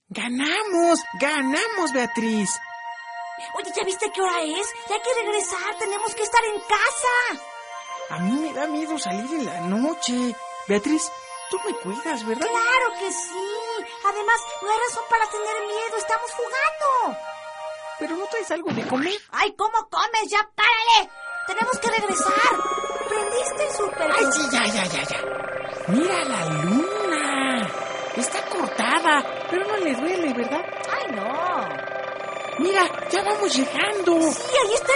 ¡Ganamos! ¡Ganamos, Beatriz! Oye, ¿ya viste qué hora es? Ya hay que regresar, tenemos que estar en casa. A mí me da miedo salir en la noche. Beatriz, tú me cuidas, ¿verdad? ¡Claro que sí! Además, no hay razón para tener miedo, estamos jugando. ¿Pero no traes algo de comer? ¡Ay, cómo comes! ¡Ya párale! Tenemos que regresar. ¿Prendiste el súper? ¡Ay, sí, ya! ¡Mira la luna! Está cortada, pero no le duele, ¿verdad? ¡Ay, no! ¡Mira, ya vamos llegando! Sí, ahí está